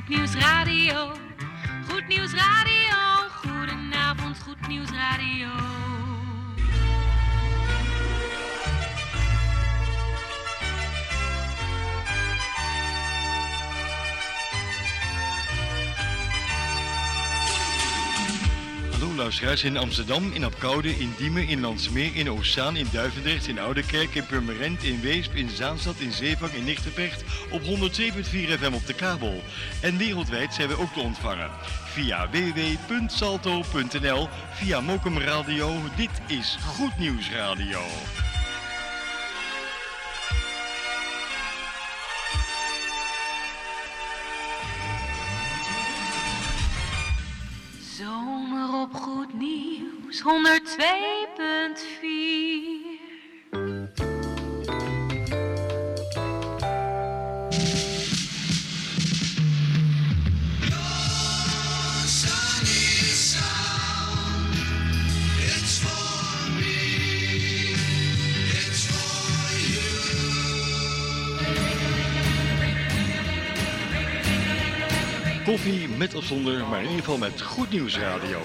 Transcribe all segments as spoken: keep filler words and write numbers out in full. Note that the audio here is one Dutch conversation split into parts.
Goed Nieuws Radio. Goed Nieuws Radio. Goedenavond, Goed Nieuws Radio. Hallo luisteraars in Amsterdam, in Apkoude, in Diemen, in Landsmeer, in Oostzaan, in Duivendrecht, in Oudekerk, in Purmerend, in Weesp, in Zaanstad, in Zeevang, in Nigtevecht op honderd zeven punt vier F M op de kabel. En wereldwijd zijn we ook te ontvangen via w w w punt salto punt n l, via Mokum Radio. Dit is Goed Nieuws Radio. Zomer op Goed Nieuws, honderd twee punt vier. Koffie met of zonder, maar in ieder geval met Goed Nieuws Radio.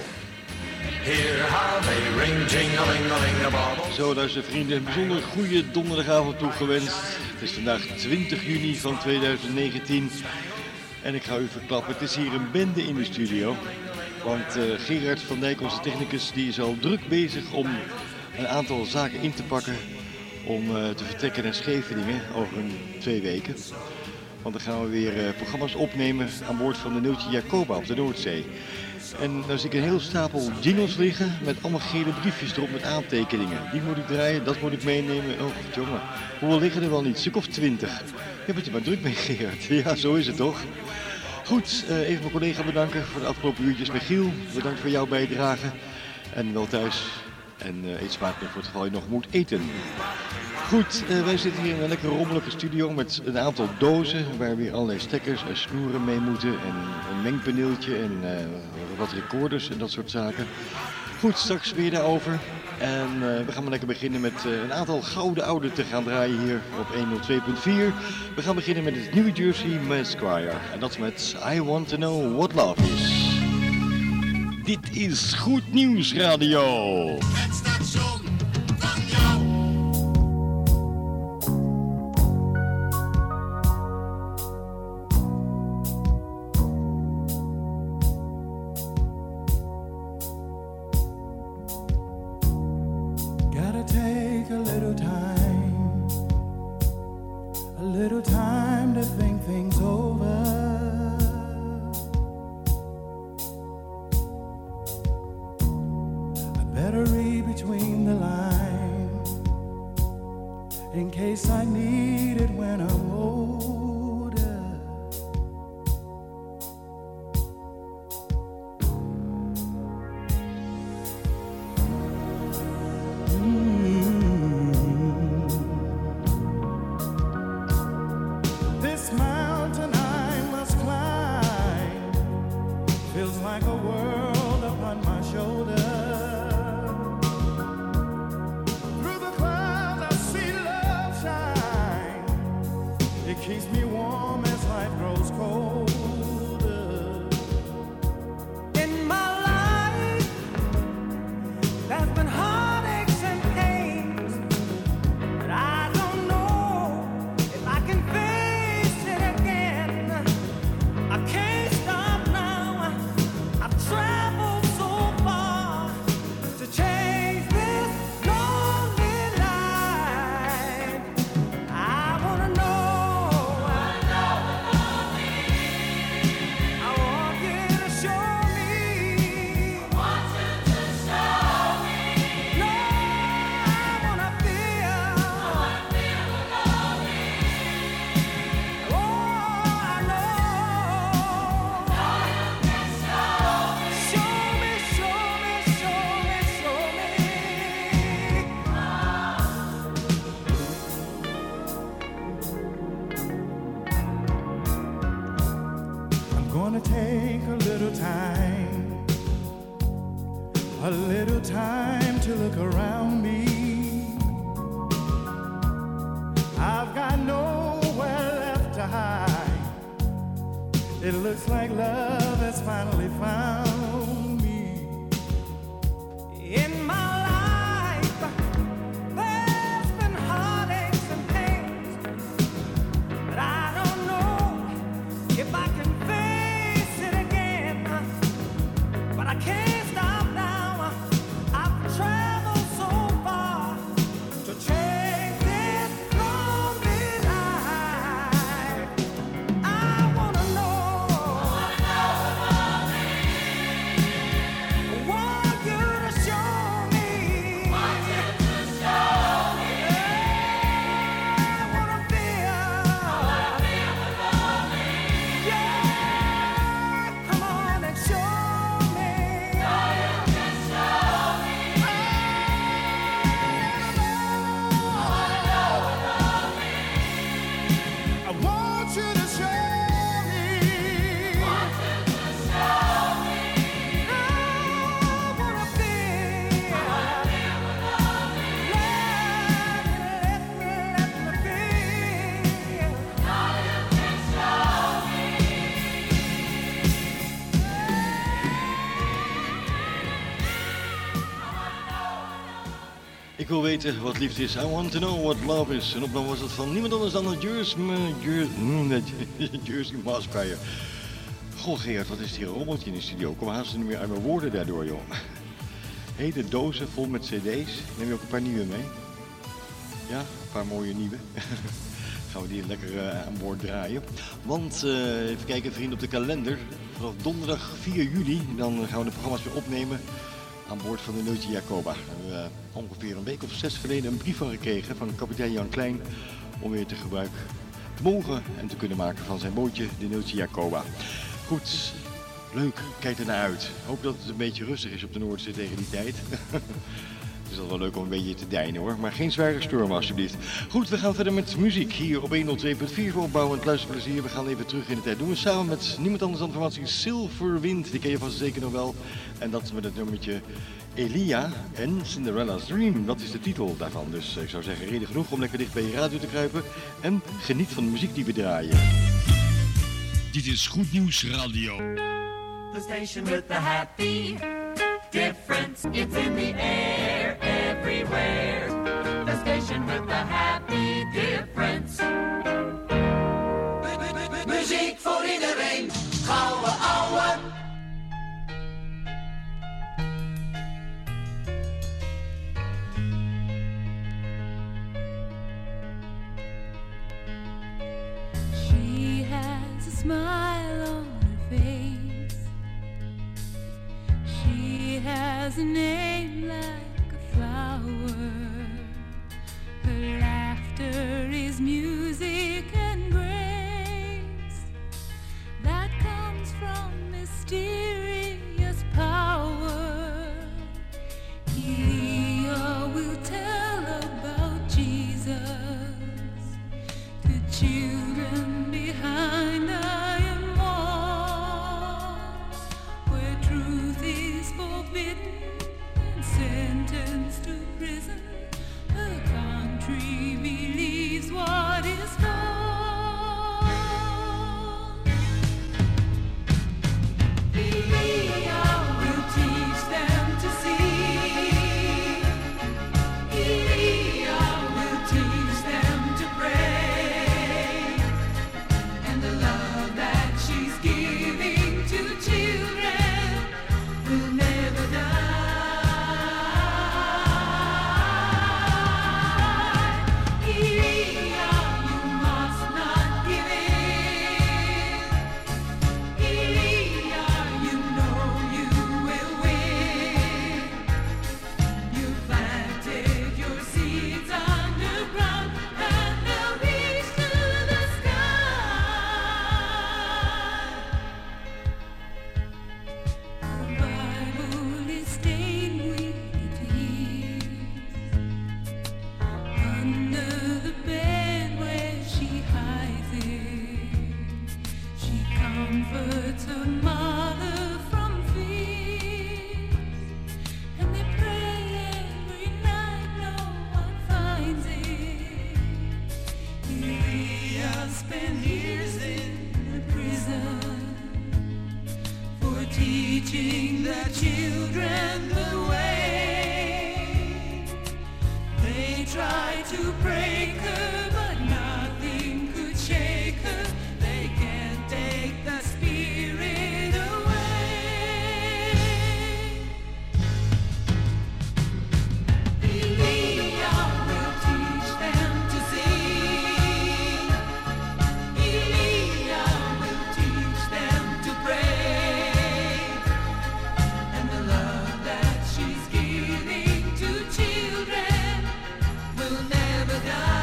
Zo, luister vrienden, een bijzonder goede donderdagavond toegewenst. Het is vandaag twintig juni van tweeduizend negentien. En ik ga u verklappen, het is hier een bende in de studio. Want uh, Gerard van Dijk, onze technicus, die is al druk bezig om een aantal zaken in te pakken. Om uh, te vertrekken naar Scheveningen over een, twee weken. Want dan gaan we weer uh, programma's opnemen aan boord van de Neeltje Jacoba op de Noordzee. En dan zie ik een heel stapel jingles liggen met allemaal gele briefjes erop met aantekeningen. Die moet ik draaien, dat moet ik meenemen. Oh, jongen, hoeveel liggen er wel niet? Een stuk of twintig. Je hebt het er maar druk mee, Gerard. Ja, zo is het toch? Goed, uh, even mijn collega bedanken voor de afgelopen uurtjes. Michiel, bedankt voor jouw bijdrage. En wel thuis. En uh, eet smakelijk voor het geval je nog moet eten. Goed, uh, wij zitten hier in een lekker rommelige studio met een aantal dozen waar weer allerlei stekkers en snoeren mee moeten en een mengpaneeltje en uh, wat recorders en dat soort zaken. Goed, straks weer daarover. En uh, we gaan maar lekker beginnen met uh, een aantal gouden oude te gaan draaien hier op honderd twee punt vier. We gaan beginnen met het New Jersey Masquire en dat is met I Want To Know What Love Is. Dit is Goed Nieuws Radio. Het station van jou. Gotta take a little time, a little time to think things over. Better read between the lines in case I need it when I'm older. Mm-hmm. This mountain I must climb feels like a world upon my shoulder. It keeps me warm as life grows colder. In my life, there's been heartaches and pains, but I don't know if I can face it again. I can't stop now. I've traveled so far to change this lonely life. I wanna know. Gonna take a little time, a little time to look around me. I've got nowhere left to hide. It looks like love has finally found me. In my life, there's been heartaches and pains, but I don't know if I can face it again. But I can't stop now. I've traveled so far to change this lonely life. I wanna know. Want you to show me. Want you to show me. I wanna feel. Wanna feel the lonely. Yeah, come on and show me. So you can show me. I wanna know the lonely. I want you to show me. Want you to show me. I wanna feel. I wanna feel the lonely. Let me, let me, let me feel. So you can show me. Ik wil weten wat liefde is. I want to know what love is. En opname was het van niemand anders dan de Jersey, Jersey Maskeier. Goh Gerard, wat is het hier een rommeltje in de studio? Kom haast niet meer uit mijn woorden daardoor, joh. Hele dozen vol met cd's. Neem je ook een paar nieuwe mee? Ja, een paar mooie nieuwe. Gaan we die lekker uh, aan boord draaien. Want, uh, even kijken vrienden op de kalender. Vanaf donderdag vier juli, dan gaan we de programma's weer opnemen aan boord van de Neeltje Jacoba. Daar hebben we uh, ongeveer een week of zes geleden een brief van gekregen van kapitein Jan Klein om weer te gebruik te mogen en te kunnen maken van zijn bootje, de Neeltje Jacoba. Goed, leuk, kijk er naar uit. Hoop dat het een beetje rustig is op de Noordzee tegen die tijd. Het is al wel leuk om een beetje te deinen hoor, maar geen zware storm alsjeblieft. Goed, we gaan verder met muziek hier op honderdtwee punt vier voor opbouwend luisterplezier. We gaan even terug in de tijd. Doen we samen met niemand anders dan formatie Silverwind, die ken je vast zeker nog wel. En dat met het nummertje Elia en Cinderella's Dream, dat is de titel daarvan. Dus ik zou zeggen, reden genoeg om lekker dicht bij je radio te kruipen en geniet van de muziek die we draaien. Dit is Goed Nieuws Radio. The station with the happy difference. It's in the air everywhere. The station with the happy difference. Muziek voor iedereen, gouden ouwe. She has a smile on her face. She has a name like a flower. Her laughter is music and grace that comes from mysterious power. Elia will tell about Jesus to children behind iron walls, where truth is forbidden and sentenced to prison. teaching the children the way. They tried to break her, but nothing could shake her. They can't take the spirit away. Elia will teach them to sing. Elia will teach them to pray. And the love that she's giving to children will never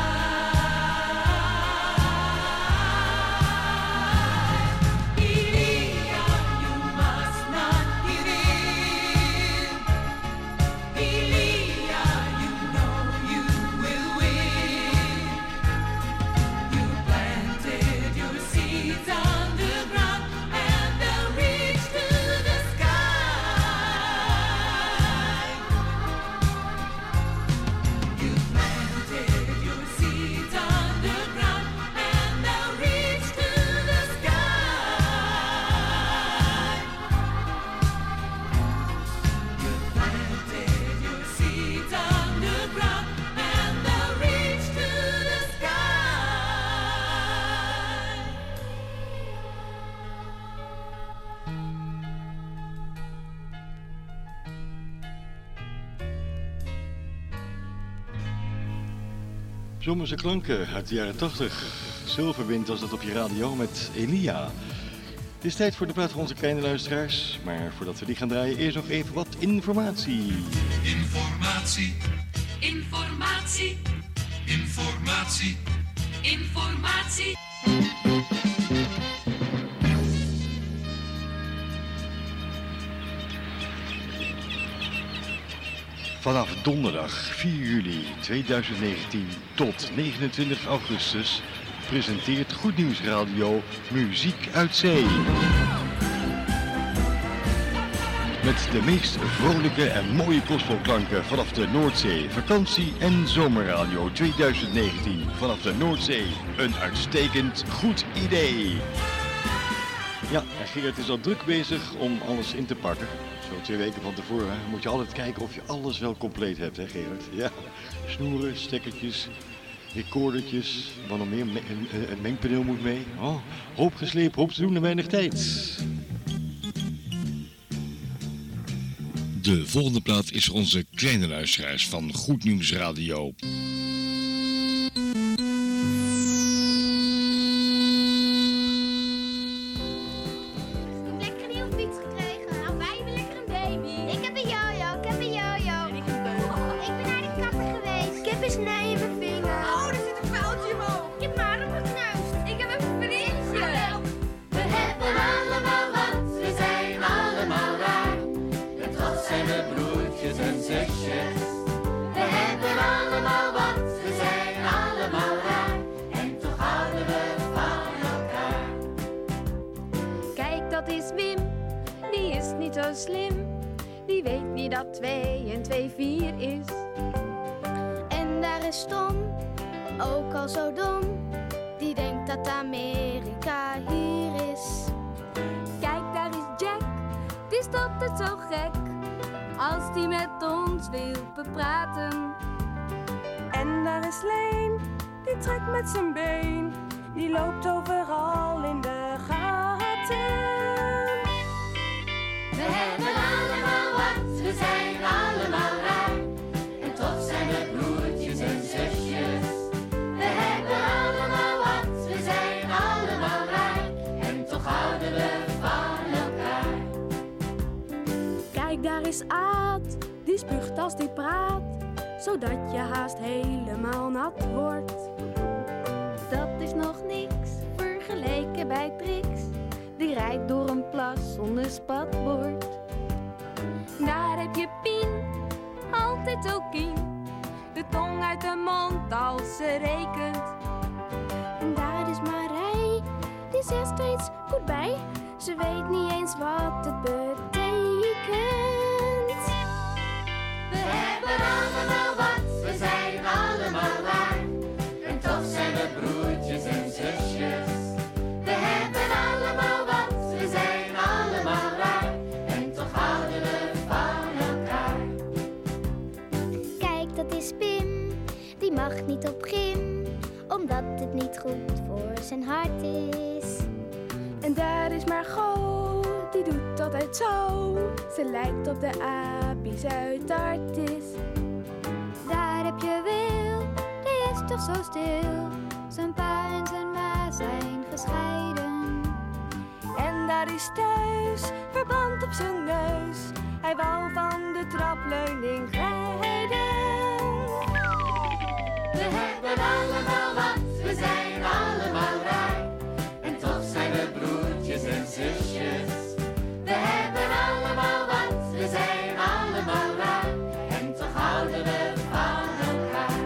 die. Elia, you must not give in. Elia, you know you will win. You planted your seeds on the ground and they'll reach to the sky. You planted your seeds on the ground and they'll reach to the sky. You planted your seeds on the ground and they'll reach to the sky. Zomerse klanken uit de jaren tachtig. Zilverwind was dat op je radio met Elia. Het is tijd voor de plaat van onze kleine luisteraars. Maar voordat we die gaan draaien, eerst nog even wat informatie. Informatie, Informatie, informatie. informatie. Vanaf donderdag vier juli tweeduizend negentien tot negenentwintig augustus presenteert Goed Nieuws Radio Muziek uit Zee. Met de meest vrolijke en mooie gospelklanken vanaf de Noordzee. Vakantie- en zomerradio tweeduizend negentien vanaf de Noordzee. Een uitstekend goed idee. Ja, en Gerard is al druk bezig om alles in te pakken. Zo twee weken van tevoren moet je altijd kijken of je alles wel compleet hebt, hè Gerard? Ja, snoeren, stekkertjes, recordertjes, wat nog meer, Me- een, een mengpaneel moet mee. Oh, hoop gesleept, hoop te doen en weinig tijd. De volgende plaat is voor onze kleine luisteraars van Goed Nieuws Radio. Lekker nieuwe fiets gekregen. Nou, wij hebben lekker een baby. Ik heb een jojo, ik heb een jojo. En ik een beugel. Ik ben naar de kapper geweest. Ik heb een snij in mijn vinger. Oh, er zit een vuiltje omhoog. Ik heb maar hem geknuist. Ik heb een vriendje. We hebben allemaal wat, we zijn allemaal raar. En toch zijn we broertjes en zusjes. We hebben allemaal wat, we zijn allemaal raar. En toch houden we van elkaar. Kijk, dat is Wim, die is niet zo slim. Die weet niet dat twee en twee vier is. En daar is Tom, ook al zo dom. Die denkt dat Amerika hier is. Kijk, daar is Jack, die is altijd zo gek. Als die met ons wil bepraten. En daar is Leen, die trekt met zijn been. Die loopt overal in de gaten. We hebben allemaal wat, we zijn allemaal raar. En toch zijn we broertjes en zusjes. We hebben allemaal wat, we zijn allemaal raar. En toch houden we van elkaar. Kijk, daar is Aad, die spuugt als die praat. Zodat je haast helemaal nat wordt. Dat is nog niks, vergeleken bij Trix. Die rijdt door een plas zonder spatbord. Daar heb je Pien, altijd zo kien. De tong uit de mond als ze rekent. En daar is Marij, die zegt steeds goed bij. Ze weet niet eens wat het betekent. We hebben allemaal wat, we zijn allemaal raar. En toch zijn we broertjes en zusjes. We hebben allemaal wat, we zijn allemaal raar. En zijn hart is. En daar is Margot, die doet altijd zo. Ze lijkt op de aap die Zuidartis. Daar heb je Wil, die is toch zo stil. Zijn pa en zijn ma zijn gescheiden. En daar is Thuis, verband op zijn neus. Hij wou van de trapleuning glijden. We hebben allemaal wat, we zijn allemaal raar. En toch zijn we broertjes en zusjes. We hebben allemaal wat, we zijn allemaal raar. En toch houden we van elkaar.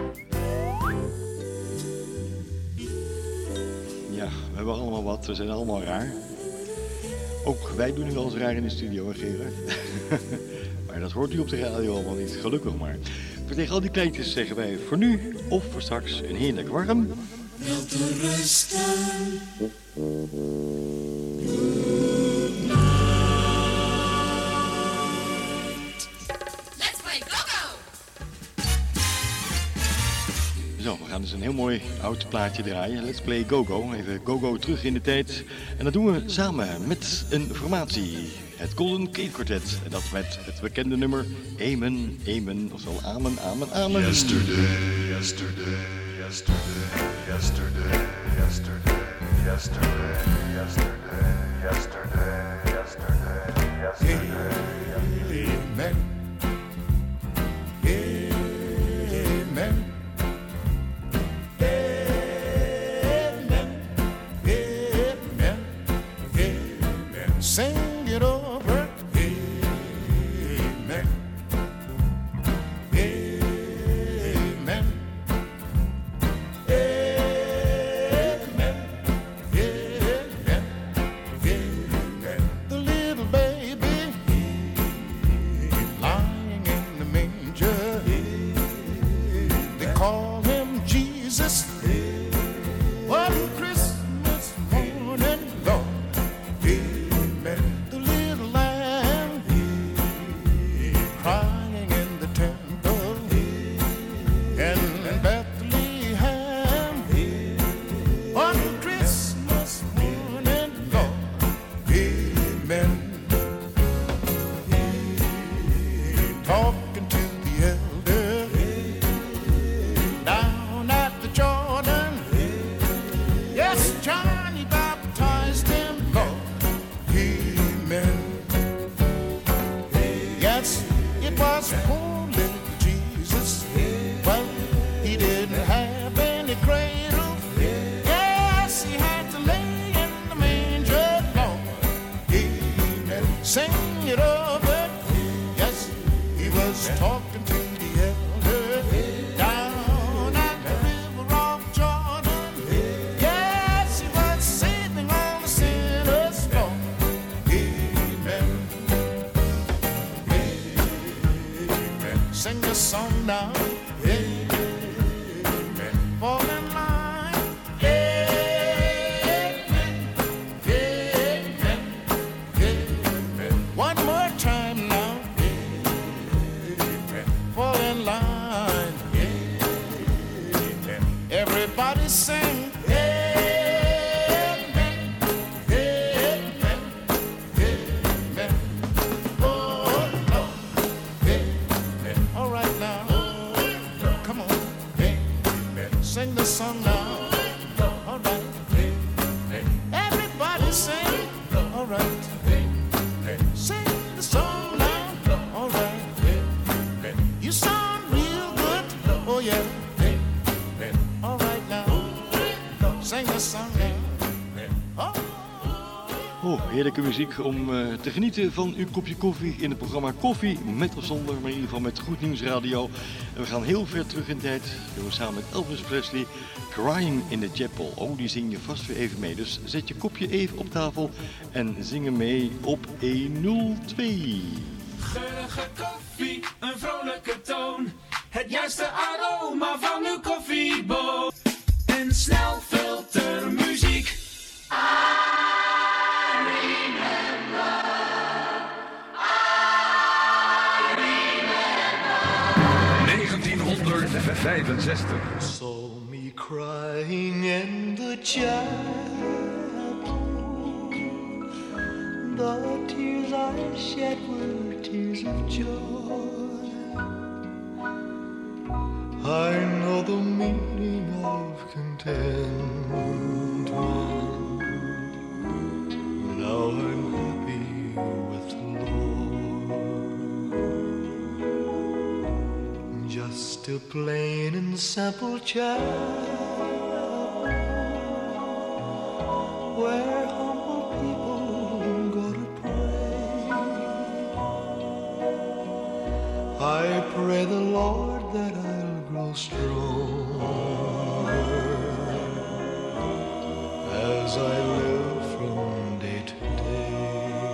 Ja, we hebben allemaal wat, we zijn allemaal raar. Ook wij doen nu wel eens raar in de studio, hè Gerard? Maar dat hoort u op de radio allemaal niet, gelukkig maar. Voor tegen al die kleintjes zeggen wij voor nu of voor straks een heerlijk warm. Wel te rusten. Let's play go-go! Zo, we gaan dus een heel mooi oud plaatje draaien. Let's play go-go. Even go-go terug in de tijd. En dat doen we samen met een formatie. Het Golden Gate Quartet. En dat met het bekende nummer Amen, Amen. Oftewel Amen, Amen, Amen. Yesterday, yesterday, yesterday, yesterday, yesterday, yesterday, yesterday, yesterday, yesterday, yesterday. Amen. Amen. Sing it over. Amen. Amen. Amen. Amen. Amen. The little baby lying in the manger. They call him Jesus. What a Christmas morning, Lord. The little lamb crying in the temple in Bethlehem on Christmas morning, Lord. Amen. Talking to the elder down at the Jordan. Yes, Johnny baptized him, Lord. Amen. Yes, it was poor little Jesus. Well, he didn't have any cradle. Yes, he had to lay in the manger, Lord. Amen. Sing it over. Yes, he was talking to the elder down at the river of Jordan. Yes, he was saving all the sinners, Lord. Amen. Amen. Sing the song now. Amen. Fall in line. Amen. Amen. Amen. One more time now. Amen. Fall in line. Amen. Everybody sing. Amen. Amen. Amen. Oh, Lord. Amen. All right now. Come on. Amen. Sing the song now. All right. Everybody sing. All right. Sing the song now. All right. You sound real good. Oh yeah. All right now. Sing the song now. Oh. Oh, heerlijke muziek om uh, te genieten van uw kopje koffie in het programma Koffie, met of zonder, maar in ieder geval met Goed Nieuws Radio. En we gaan heel ver terug in de tijd. We doen samen met Elvis Presley, Crying in the Chapel. Oh, die zing je vast weer even mee. Dus zet je kopje even op tafel en zing hem mee op honderdtwee. Geurige koffie, een vrolijke toon. Het juiste aroma van uw koffieboon. En snel filtermuziek. I remember. I remember. negentienhonderdvijfenzestig. Saw me crying in the chapel. The tears I shed were tears of joy. I know the meaning of contentment. Now I'm happy with the Lord. Just a plain and simple child, where humble people go to pray. I pray the Lord that I'll grow stronger as I live from day to day.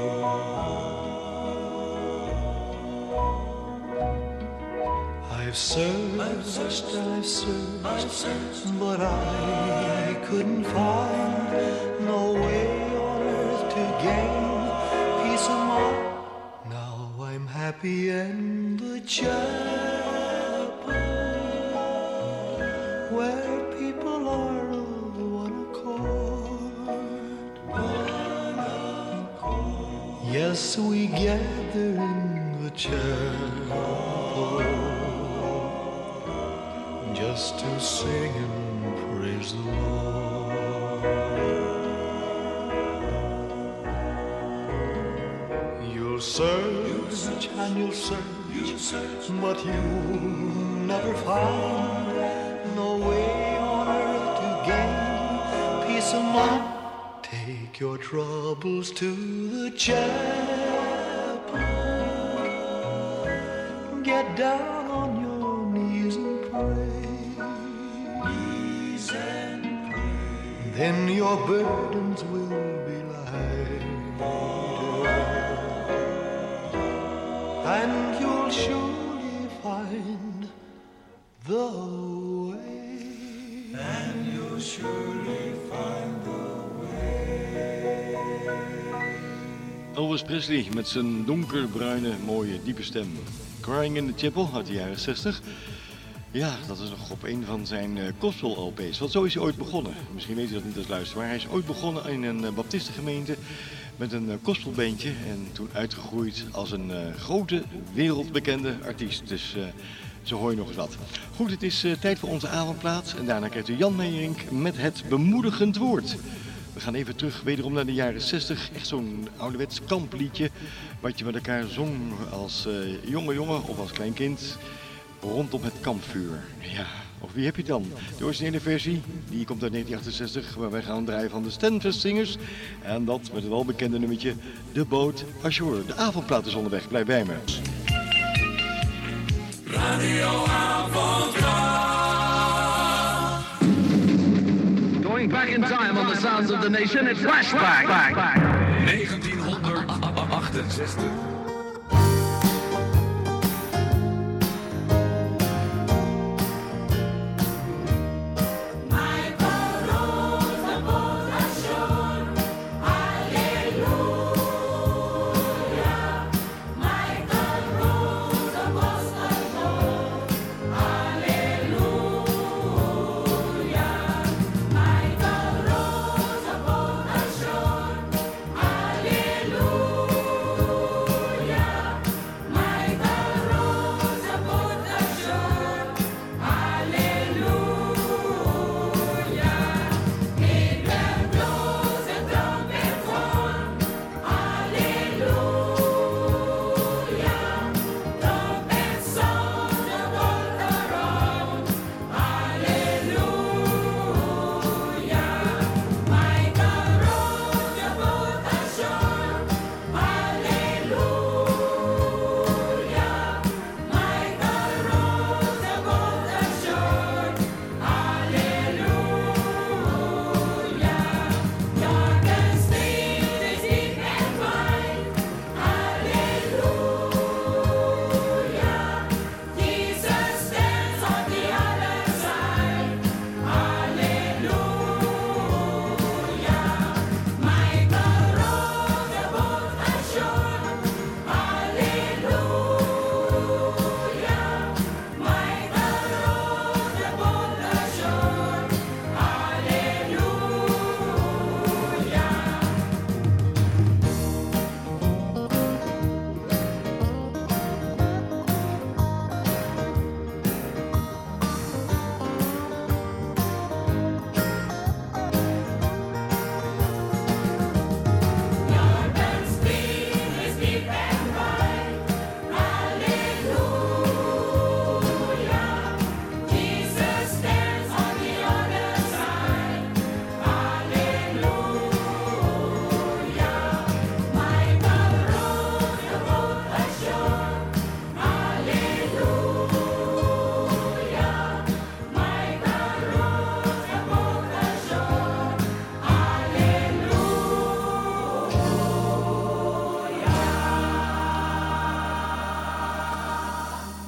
I've searched, I've searched, I've searched, I've searched, but I couldn't find no way on earth to gain peace of mind. Now I'm happy in the chapel, where people are of one accord. One accord. Yes, we gather in the chapel just to sing and praise the Lord. You'll search and you'll search, but you'll never find no way on earth to gain peace of mind. Take your troubles to the chapel. Get down on your knees and pray. Knees and pray. Then your burdens will be lighter, and you'll surely find the way. And you'll surely find the way. Elvis Presley met zijn donkerbruine, mooie, diepe stem. Crying in the Chapel uit de jaren zestig. Ja, dat is nog op een van zijn uh, gospel-L P's. Want zo is hij ooit begonnen. Misschien weet u dat niet als luisteraar. Hij is ooit begonnen in een uh, baptistengemeente met een uh, gospelbandje. En toen uitgegroeid als een uh, grote, wereldbekende artiest. Dus uh, zo hoor je nog eens wat. Goed, het is uh, tijd voor onze avondplaats. En daarna krijgt u Jan Meijering met het bemoedigend woord. We gaan even terug wederom naar de jaren zestig. Echt zo'n ouderwets kampliedje. Wat je met elkaar zong als uh, jonge jongen of als klein kind. Rondom het kampvuur. Ja, of wie heb je dan? De originele versie, die komt uit negentien achtenzestig, waar wij gaan draaien van de Stanford Singers. En dat met het welbekende nummertje, De Boot Ashore. De avondplaat is onderweg, blijf bij me. Radio Avondplaat. Going back in time on the sounds of the nation, it's flashback. negentienhonderdachtenzestig. Alleluia.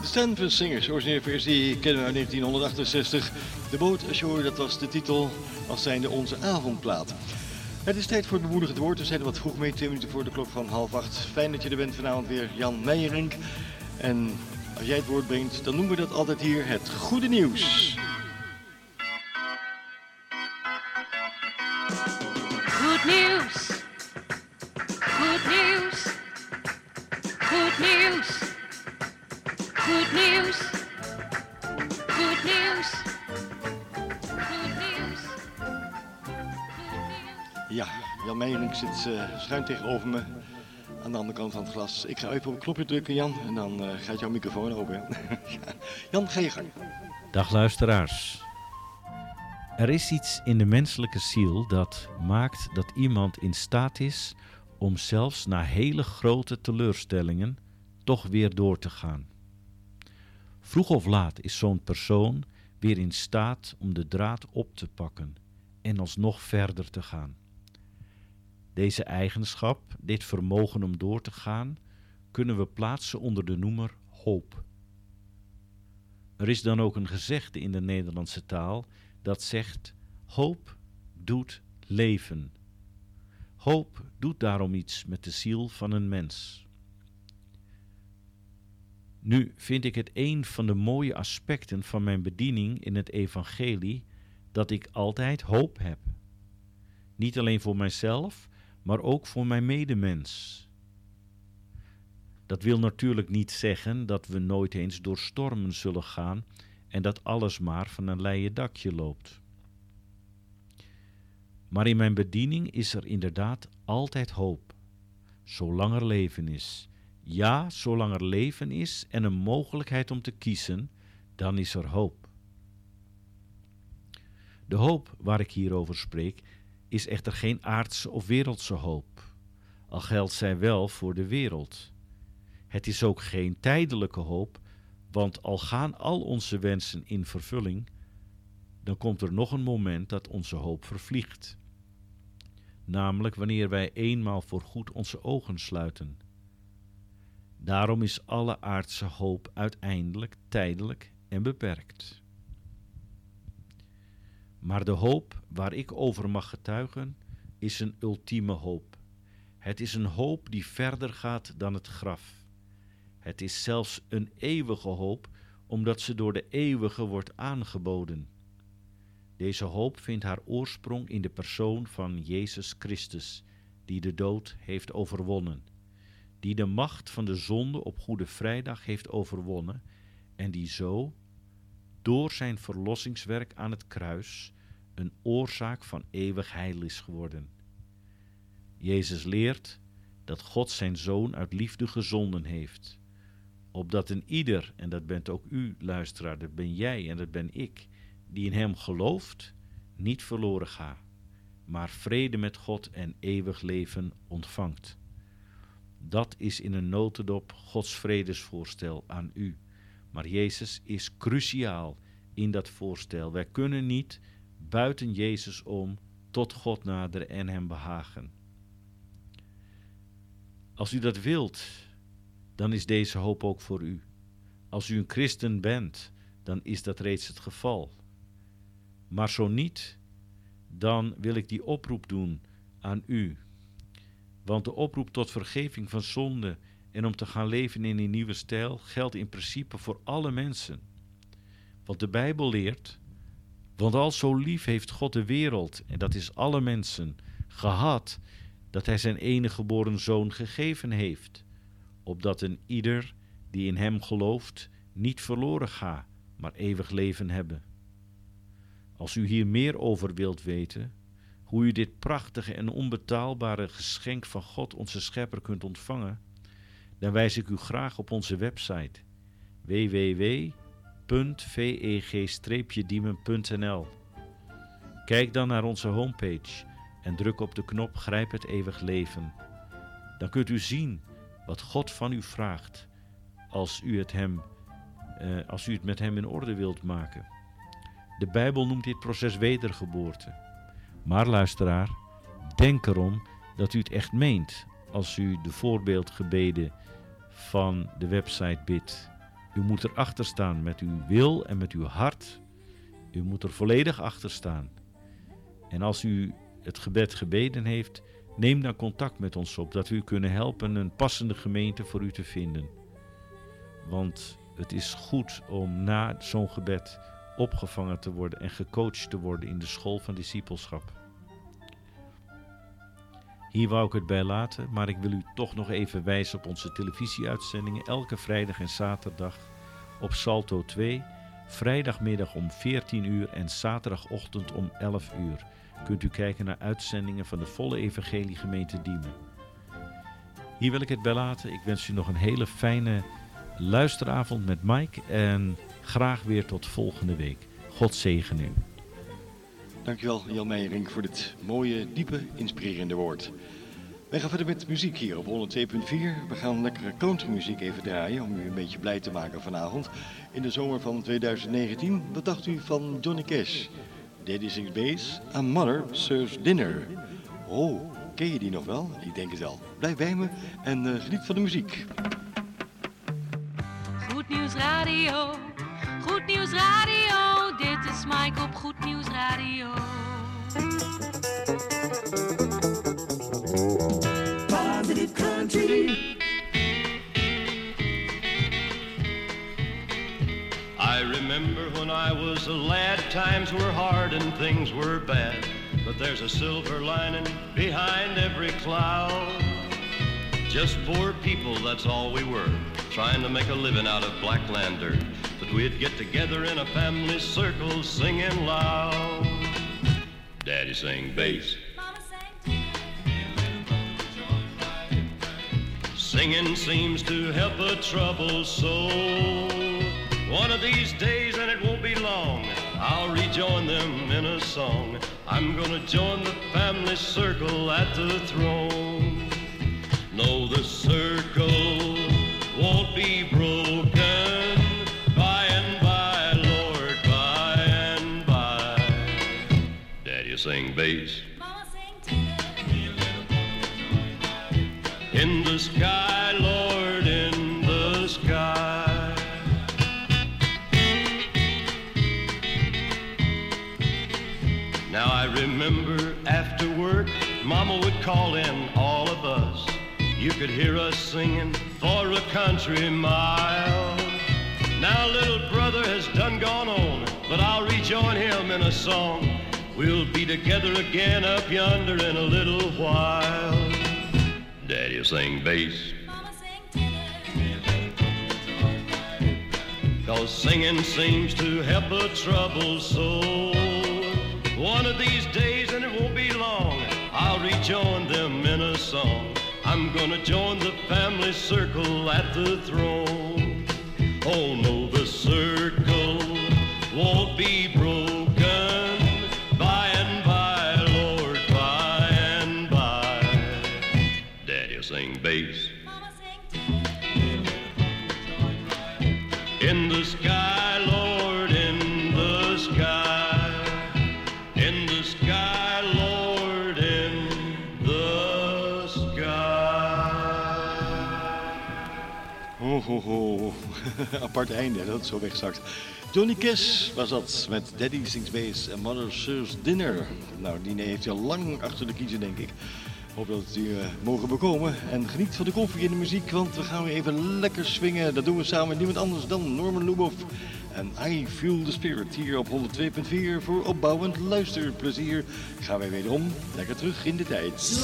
Stanford Singers, originele versie kennen we uit negentienhonderdachtenzestig. The Boat Ashore, dat was de titel als zijnde onze avondplaat. Het is tijd voor het bemoedigend woord. We zijn er wat vroeg mee, twee minuten voor de klok van half acht. Fijn dat je er bent vanavond weer, Jan Meijerink. En als jij het woord brengt, dan noemen we dat altijd hier het goede nieuws. Goed nieuws. Goed nieuws. Goed nieuws. Goed nieuws. Goed nieuws. Goed nieuws. Ja, Jan Meijerink zit uh, schuin tegenover me aan de andere kant van het glas. Ik ga even op een knopje drukken, Jan, en dan uh, gaat jouw microfoon open. Ja. Jan, ga je gang. Dag luisteraars. Er is iets in de menselijke ziel dat maakt dat iemand in staat is om zelfs na hele grote teleurstellingen toch weer door te gaan. Vroeg of laat is zo'n persoon weer in staat om de draad op te pakken en alsnog verder te gaan. Deze eigenschap, dit vermogen om door te gaan, kunnen we plaatsen onder de noemer hoop. Er is dan ook een gezegde in de Nederlandse taal dat zegt: hoop doet leven. Hoop doet daarom iets met de ziel van een mens. Nu vind ik het een van de mooie aspecten van mijn bediening in het evangelie dat ik altijd hoop heb. Niet alleen voor mijzelf, maar ook voor mijn medemens. Dat wil natuurlijk niet zeggen dat we nooit eens door stormen zullen gaan en dat alles maar van een leien dakje loopt. Maar in mijn bediening is er inderdaad altijd hoop, zolang er leven is. Ja, zolang er leven is en een mogelijkheid om te kiezen, dan is er hoop. De hoop waar ik hier over spreek is echter geen aardse of wereldse hoop, al geldt zij wel voor de wereld. Het is ook geen tijdelijke hoop, want al gaan al onze wensen in vervulling, dan komt er nog een moment dat onze hoop vervliegt. Namelijk wanneer wij eenmaal voorgoed onze ogen sluiten. Daarom is alle aardse hoop uiteindelijk tijdelijk en beperkt. Maar de hoop waar ik over mag getuigen is een ultieme hoop. Het is een hoop die verder gaat dan het graf. Het is zelfs een eeuwige hoop, omdat ze door de eeuwige wordt aangeboden. Deze hoop vindt haar oorsprong in de persoon van Jezus Christus, die de dood heeft overwonnen, die de macht van de zonde op Goede Vrijdag heeft overwonnen en die zo, door zijn verlossingswerk aan het kruis, een oorzaak van eeuwig heil is geworden. Jezus leert dat God zijn Zoon uit liefde gezonden heeft, opdat een ieder, en dat bent ook u, luisteraar, dat ben jij en dat ben ik, die in hem gelooft, niet verloren gaat, maar vrede met God en eeuwig leven ontvangt. Dat is in een notendop Gods vredesvoorstel aan u. Maar Jezus is cruciaal in dat voorstel. Wij kunnen niet buiten Jezus om tot God naderen en hem behagen. Als u dat wilt, dan is deze hoop ook voor u. Als u een christen bent, dan is dat reeds het geval. Maar zo niet, dan wil ik die oproep doen aan u. Want de oproep tot vergeving van zonde en om te gaan leven in een nieuwe stijl geldt in principe voor alle mensen. Want de Bijbel leert, want al zo lief heeft God de wereld, en dat is alle mensen, gehad, dat hij zijn enige geboren zoon gegeven heeft, opdat een ieder die in hem gelooft niet verloren gaat, maar eeuwig leven hebben. Als u hier meer over wilt weten, hoe u dit prachtige en onbetaalbare geschenk van God onze Schepper kunt ontvangen, dan wijs ik u graag op onze website w w w punt v e g diemen punt n l. Kijk dan naar onze homepage en druk op de knop Grijp het eeuwig leven. Dan kunt u zien wat God van u vraagt als u het, hem, uh, als u het met hem in orde wilt maken. De Bijbel noemt dit proces wedergeboorte. Maar luisteraar, denk erom dat u het echt meent als u de voorbeeldgebeden van de website bidt. U moet erachter staan met uw wil en met uw hart. U moet er volledig achter staan. En als u het gebed gebeden heeft, neem dan contact met ons op, dat we u kunnen helpen een passende gemeente voor u te vinden. Want het is goed om na zo'n gebed opgevangen te worden en gecoacht te worden in de school van discipelschap. Hier wou ik het bij laten, maar ik wil u toch nog even wijzen op onze televisieuitzendingen elke vrijdag en zaterdag op Salto twee, vrijdagmiddag om veertien uur en zaterdagochtend om elf uur. Kunt u kijken naar uitzendingen van de volle evangeliegemeente Diemen. Hier wil ik het bij laten. Ik wens u nog een hele fijne luisteravond met Mike en graag weer tot volgende week. God zegen u. Dankjewel Jan Meijering voor dit mooie, diepe, inspirerende woord. Wij gaan verder met muziek hier op honderdtwee punt vier. We gaan lekkere countrymuziek even draaien om u een beetje blij te maken vanavond. In de zomer van tweeduizend negentien, wat dacht u van Johnny Cash? Daddy Sings Bass, A Mother Serves Dinner. Oh, ken je die nog wel? Ik denk het wel. Blijf bij me en uh, geniet van de muziek. Goed Nieuws Radio, Goed Nieuws Radio, dit is Mike op Goed Nieuws Radio. Positive country. I remember when I was a lad, times were hard and things were bad, but there's a silver lining behind every cloud. Just poor people, that's all we were, trying to make a living out of black land dirt. But we'd get together in a family circle singing loud. Daddy sang bass, singing seems to help a troubled soul. One of these days, and it won't be long, I'll rejoin them in a song. I'm gonna join the family circle at the throne. No, the circle won't be broken. By and by, Lord, by and by. Daddy sing bass. Mama sing In the sky, Lord, in the sky. Now I remember after work, Mama would call in all of us. You could hear us singing for a country mile. Now little brother has done gone on, but I'll rejoin him in a song. We'll be together again up yonder in a little while. Daddy'll sing bass. Mama sing Cause singing seems to help a troubled soul. One of these days, and it won't be long, I'll rejoin them in a song. I'm gonna join the family circle at the throne. Oh no, the circle won't be broken. By and by, Lord, by and by. Daddy'll sing bass. Mama sing In the sky, Lord, in the sky. In the sky, Lord, in the sky. Ho, ho, ho. Apart einde, dat het zo wegzakt. Johnny Cash was dat met Daddy Sings Bass en Mother Serves Dinner. Nou, die heeft hij al lang achter de kiezer, denk ik. Hoop dat het u uh, mogen bekomen. En geniet van de koffie en de muziek, want we gaan weer even lekker swingen. Dat doen we samen met niemand anders dan Norman Lubov. En I Feel the Spirit hier op honderdtwee punt vier voor opbouwend luisterplezier. Gaan wij wederom lekker terug in de tijd.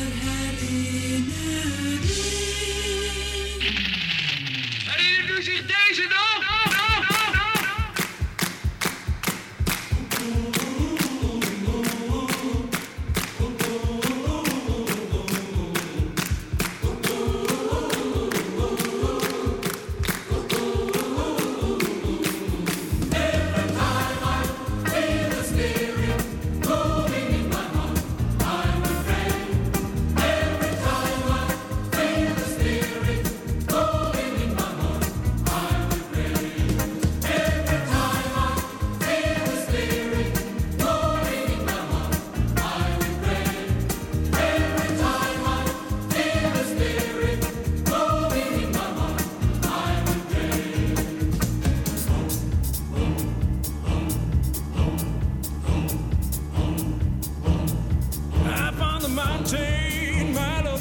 Herinnert u zich deze nog? Every time I feel the spirit moving in my heart, I'm afraid.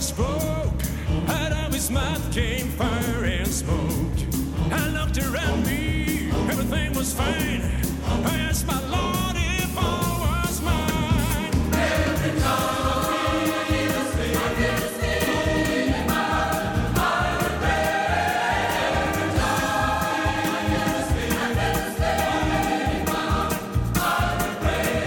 spoke. Out of his mouth came fire and smoke. I looked around me, everything was fine. I asked my Lord if all was mine. Every time I hear the sting, I hear the sting in my heart, I would pray. Every time I hear the sting, I hear the sting in my heart, I would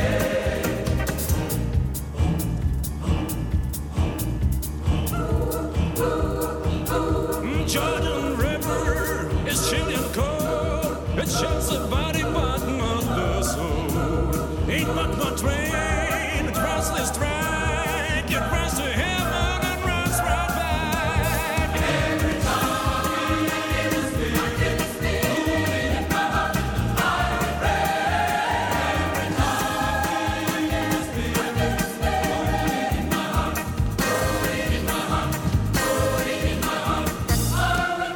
pray. Jordan River is chilly and cold. It shuts the body but not the soul. Ain't but one train, it runs this track. It runs to heaven and runs right back. Every time I hear the sting, I hear the sting in my heart, I would pray. Every time I hear the sting, I hear the sting in my heart, oh, in my heart, oh, in my heart, I would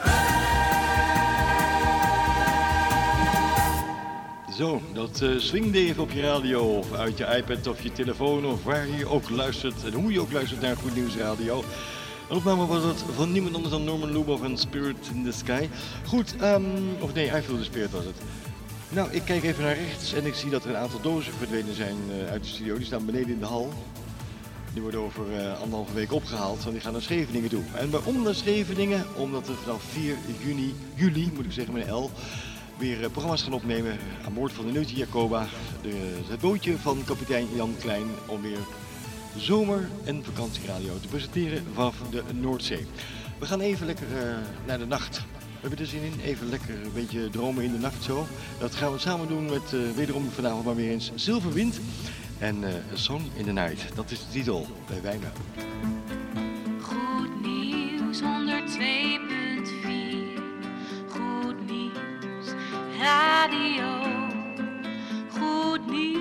Zo, dat uh, swingde even op je radio of uit je iPad of je telefoon of waar je ook luistert en hoe je ook luistert naar Goed Nieuws Radio. Een opname was het van niemand anders dan Norman Luboff en Spirit in the Sky. Goed, um, of nee, I Feel the Spirit was het. Nou, ik kijk even naar rechts en ik zie dat er een aantal dozen verdwenen zijn uh, uit de studio. Die staan beneden in de hal. Die worden over uh, anderhalve week opgehaald en die gaan naar Scheveningen toe. En waarom naar Scheveningen? Omdat er vanaf vier juni, juli moet ik zeggen met een L, weer uh, programma's gaan opnemen aan boord van de Neutje Jacoba. De, het bootje van kapitein Jan Klein om weer zomer- en vakantieradio te presenteren vanaf de Noordzee. We gaan even lekker uh, naar de nacht. We hebben er zin in, even lekker een beetje dromen in de nacht zo. Dat gaan we samen doen met uh, wederom vanavond maar weer eens Zilverwind en uh, A Song in the Night. Dat is de titel bij Wijmen. Goed nieuws honderdtwee punt vier. Goed nieuws radio. Goed nieuws.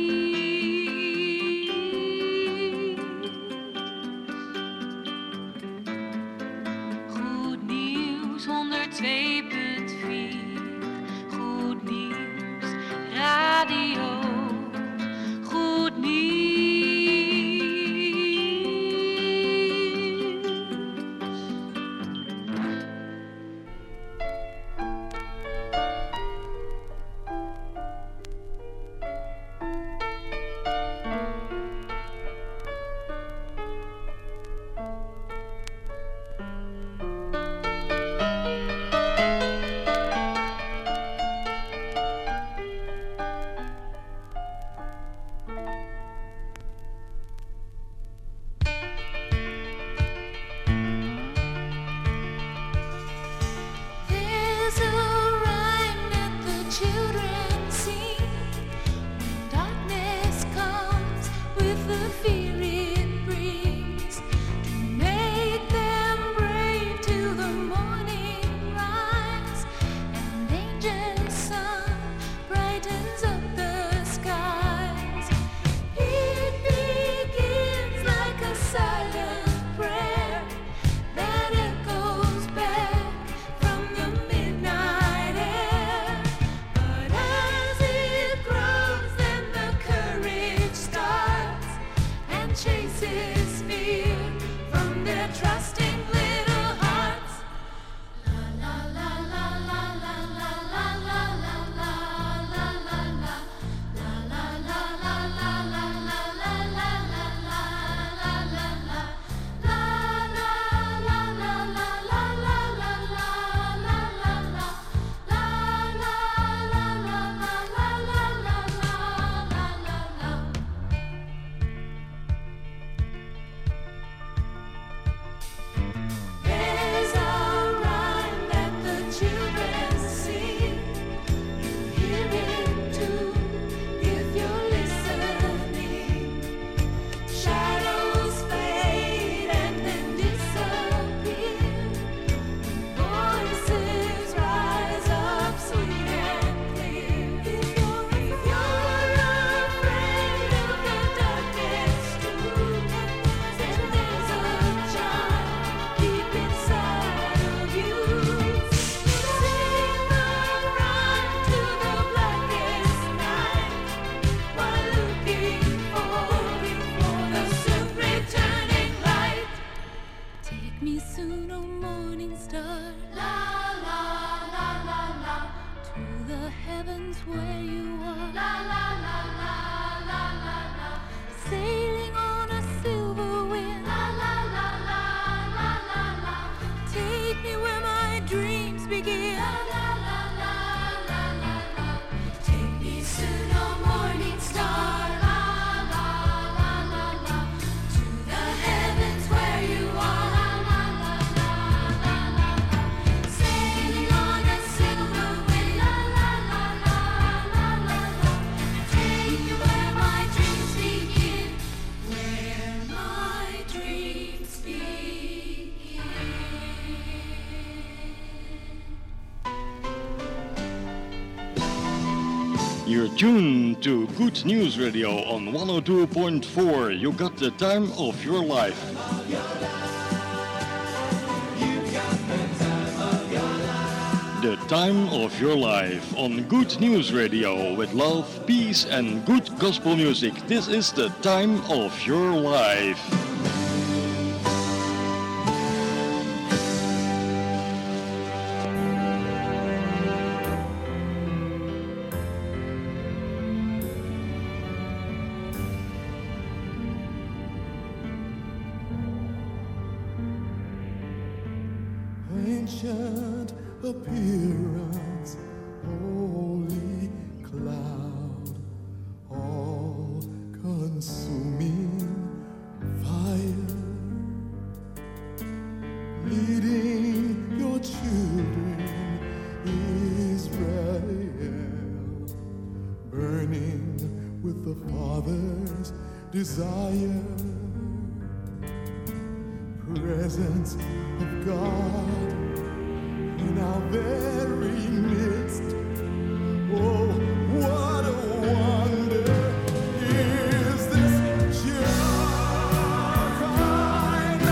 Goed nieuws honderdtwee punt vier. Goed nieuws radio. Goed nieuws. soon, O morning star. La la la la la. To the heavens where you are. La la la la la la la. Sailing on a silver wind. La la la la la la la. Take me where my dreams begin. La la la la la la la. Take me soon, O morning star. La la la la la. To the heavens where you are. La la la la la la la. Sailing on a silver wind. La la la la la la la. Take me where my dreams begin. Where my dreams begin. You're tuned to Good News Radio on one oh two point four. You got the time of your life. The time of your life on Good News Radio with love, peace and good gospel music. This is the time of your life. Ancient appearance, holy cloud, all consuming fire, leading your children, Israel, burning with the Father's desire. Presence of God in our very midst. Oh, what a wonder is this Shekinah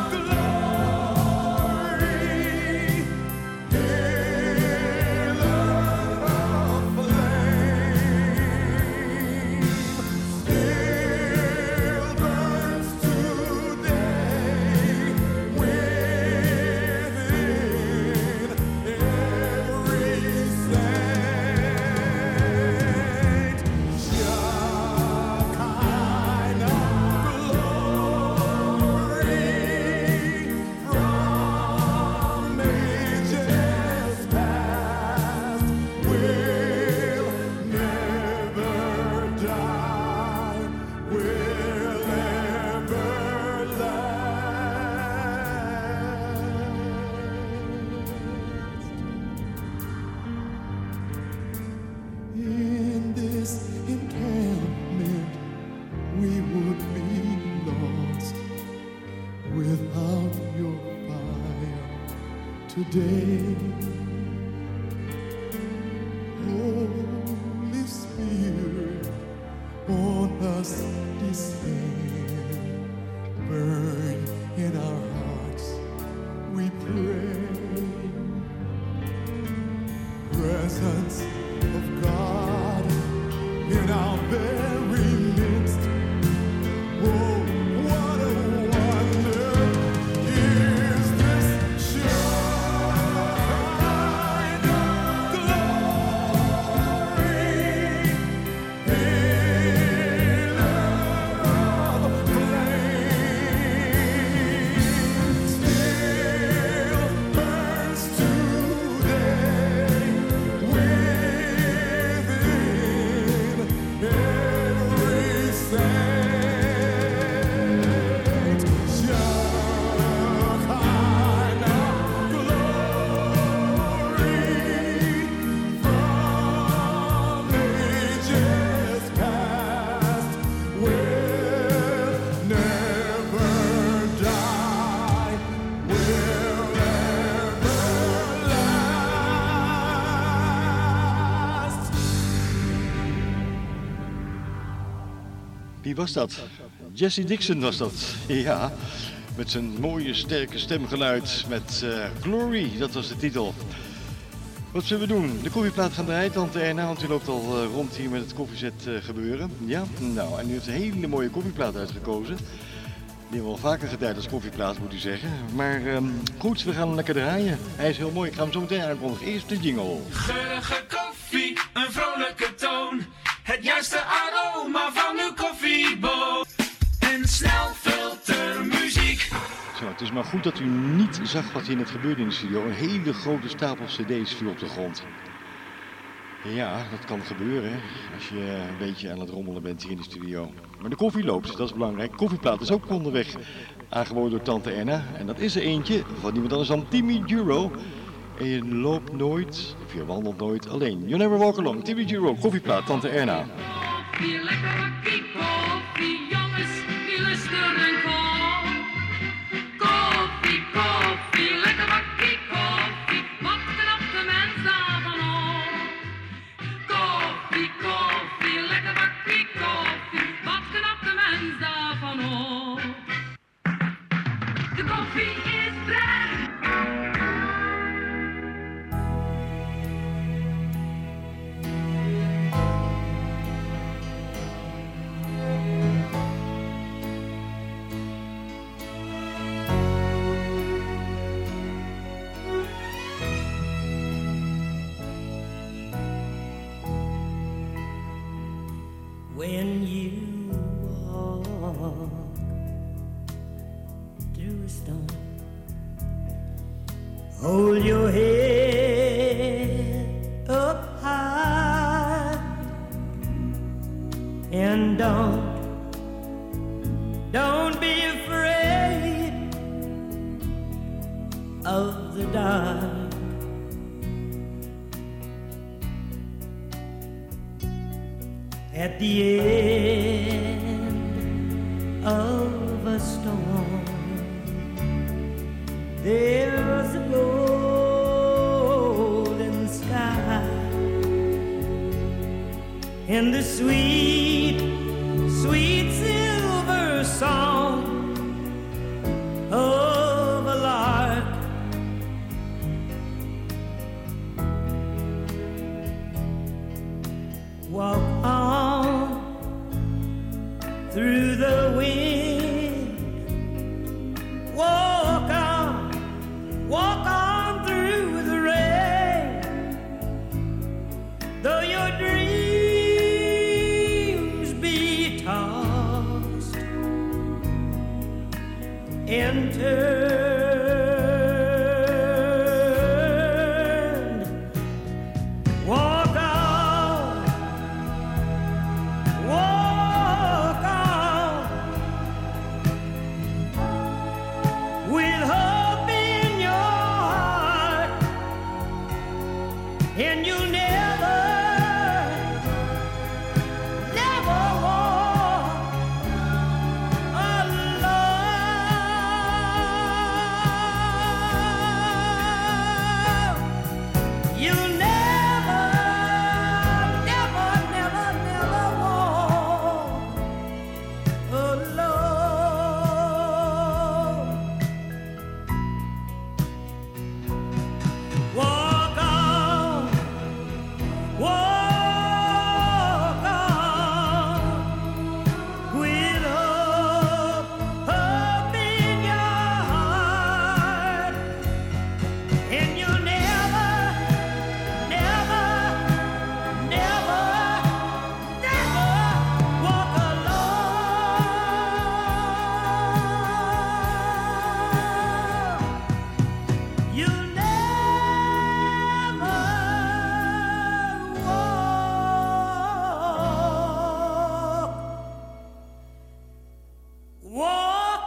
glory, pillar of flame, still burns today within every saint. Shekinah glory from ages past will never die, will ever last. In this encampment we would be lost without your fire today. Holy Spirit, on us descend, burn in our hearts, we pray. Presence of God in our very midst. Oh, what a wonder is this Shekinah glory, pillar of flame, still burns today within every saint. Shekinah glory from ages past will never die, will ever last. Wie was dat? Jesse Dixon was dat. Ja, met zijn mooie sterke stemgeluid met uh, Glory, dat was de titel. Wat zullen we doen? De koffieplaat gaan draaien, tante Erna, want u loopt al uh, rond hier met het koffiezet uh, gebeuren. Ja, nou, en u heeft een hele mooie koffieplaat uitgekozen. Die hebben we al vaker gedaan als koffieplaat, moet u zeggen. Maar um, goed, we gaan hem lekker draaien. Hij is heel mooi, ik ga hem zo meteen aankondigen. Eerst de jingle. Geurige koffie, een vrolijke toon. Het juiste aroma van uw koffieboon. En snelfiltermuziek. Zo, het is maar goed dat u niet zag wat hier net gebeurde in de studio. Een hele grote stapel cd's viel op de grond. Ja, dat kan gebeuren als je een beetje aan het rommelen bent hier in de studio. Maar de koffie loopt, dat is belangrijk. Koffieplaat is ook onderweg, aangeboden door Tante Erna. En dat is er eentje van niemand anders dan Timmy Duro. En je loopt nooit, of je wandelt nooit alleen. You never walk alone. Timmy Duro, koffieplaat, Tante Erna. Koffie, lekker bakkie koffie, jongens, die luisteren kom. Koffie, koffie, lekker bakkie koffie, wat knapt de mens daarvan op? Koffie, koffie, lekker bakkie koffie, wat knapt de mens daarvan op? De koffie is vrij. When you walk through a storm, hold your head up high and don't, don't be afraid of the dark. At the end of a storm, there's a golden sky and the sweet, sweet silver song of a lark. Walk on through the wind, walk on, walk on through the rain, though your dreams be tossed and turned. Walk on, walk on, with hope in your heart, and you'll never, never walk alone. You'll never, never, never, never walk alone. Walk on, walk on, with hope, hope in your heart, and you'll never, never, never, never walk alone. You'll never walk, walk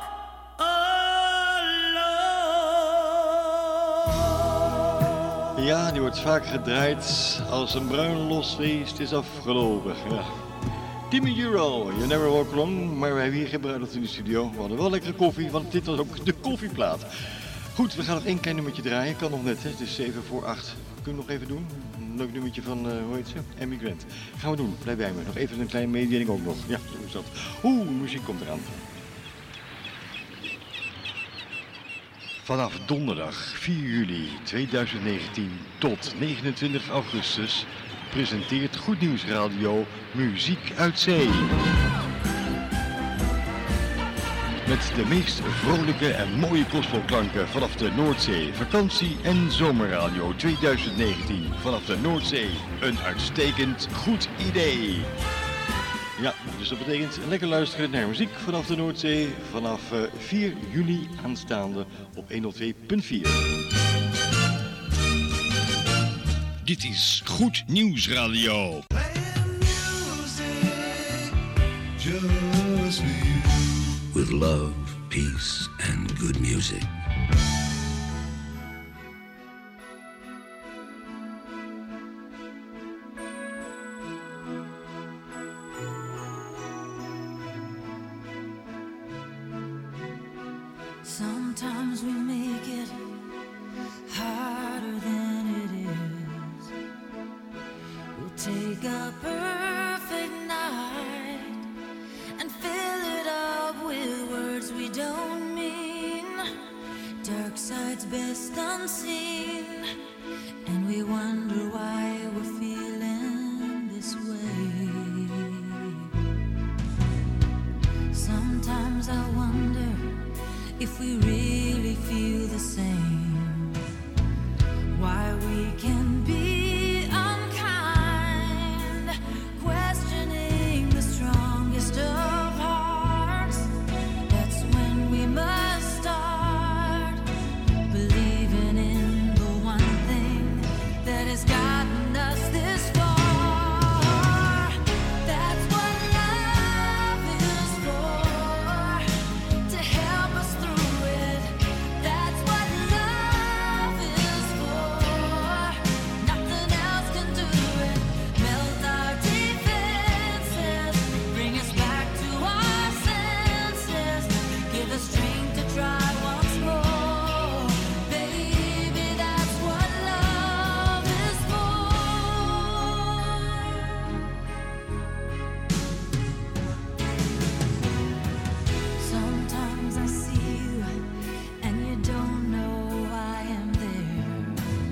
alone. Ja, die wordt vaak gedraaid als een bruin losfeest is afgelopen. Ja. Timmy Euro, You Never Walk Alone, maar wij hebben hier geen bruiloft in de studio. We hadden wel lekkere koffie, want dit was ook de koffieplaat. Goed, we gaan nog één klein nummertje draaien. Kan nog net, hè? Het is zeven voor acht. Kunnen we nog even doen? Een leuk nummertje van, uh, hoe heet ze? Emigrant. Gaan we doen, blijf bij me. Nog even een kleine mededeling ook nog. Ja, zo is dat. Oeh, muziek komt eraan. Vanaf donderdag vier juli tweeduizend negentien tot negenentwintig augustus presenteert Goed Nieuws Radio Muziek uit Zee. met de meest vrolijke en mooie gospelklanken vanaf de Noordzee. Vakantie- en zomerradio twintig negentien vanaf de Noordzee. Een uitstekend goed idee. Ja, dus dat betekent lekker luisteren naar muziek vanaf de Noordzee vanaf uh, vier juni aanstaande op honderdtwee punt vier. Dit is Goed Nieuws Radio. Just for you. With love, peace, and good music. Sometimes we make it harder than it is. We'll take a perfect night and fill it up with words we don't mean. Dark sides best unseen, and we wonder why we're feeling this way. Sometimes I wonder if we really feel the same, why we can be unkind, questioning the strongest of hearts. That's when we must start believing in the one thing that has gotten us this far. That's what love is for, to help us through it. That's what love is for. Nothing else can do it. Melt our defenses, bring us back to our senses, give us strength to try once more. Baby, that's what love is for. Sometimes I see you and you don't know I am there,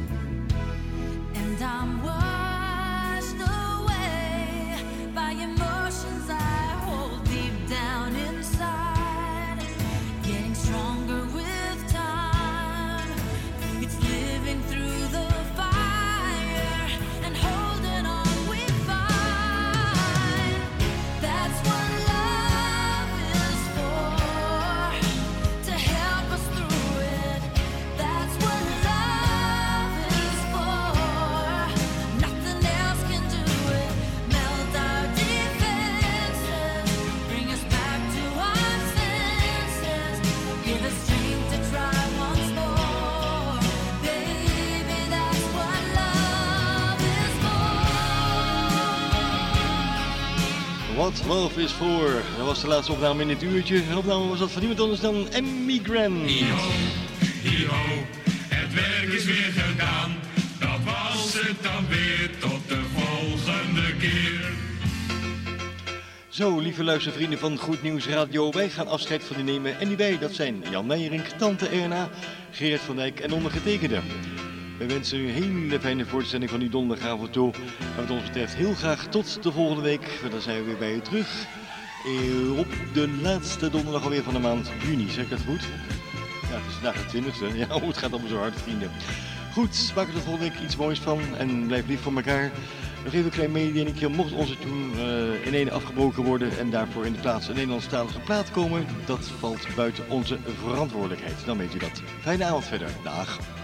and I'm washed away by emotions I hold deep down inside, getting stronger with time. It's living through the fire and holding on we find. That's what love is for, to help us through it. That's what love is for. Nothing else can do it. Melt our defenses, bring us back to our senses, give us strength to try once more. Baby, that's what love is for. What Love is For. Dat was de laatste opname in het uurtje. De opname was dat van niemand anders dan Emmy Grant. Hiho, het werk is weer gedaan. Dat was het dan weer, tot de volgende keer. Zo, lieve luistervrienden van Goed Nieuws Radio, wij gaan afscheid van u nemen. En die wij, dat zijn Jan Meijerink, Tante Erna, Gerard van Dijk en ondergetekende. Wij wensen u een hele fijne voortzetting van uw donderdagavond toe. En wat ons betreft heel graag tot de volgende week. Want dan zijn we weer bij u terug. Eh, op de laatste donderdag alweer van de maand juni, zeg ik dat goed? Ja, het is vandaag de twintigste. Ja, oh, het gaat allemaal zo hard, vrienden. Goed, maak er de volgende week iets moois van en blijf lief voor elkaar. Nog even een klein mededelingje, mocht onze toen uh, in ene afgebroken worden en daarvoor in de plaats een Nederlandstalige plaat komen, dat valt buiten onze verantwoordelijkheid. Dan weet u dat. Fijne avond verder. Dag.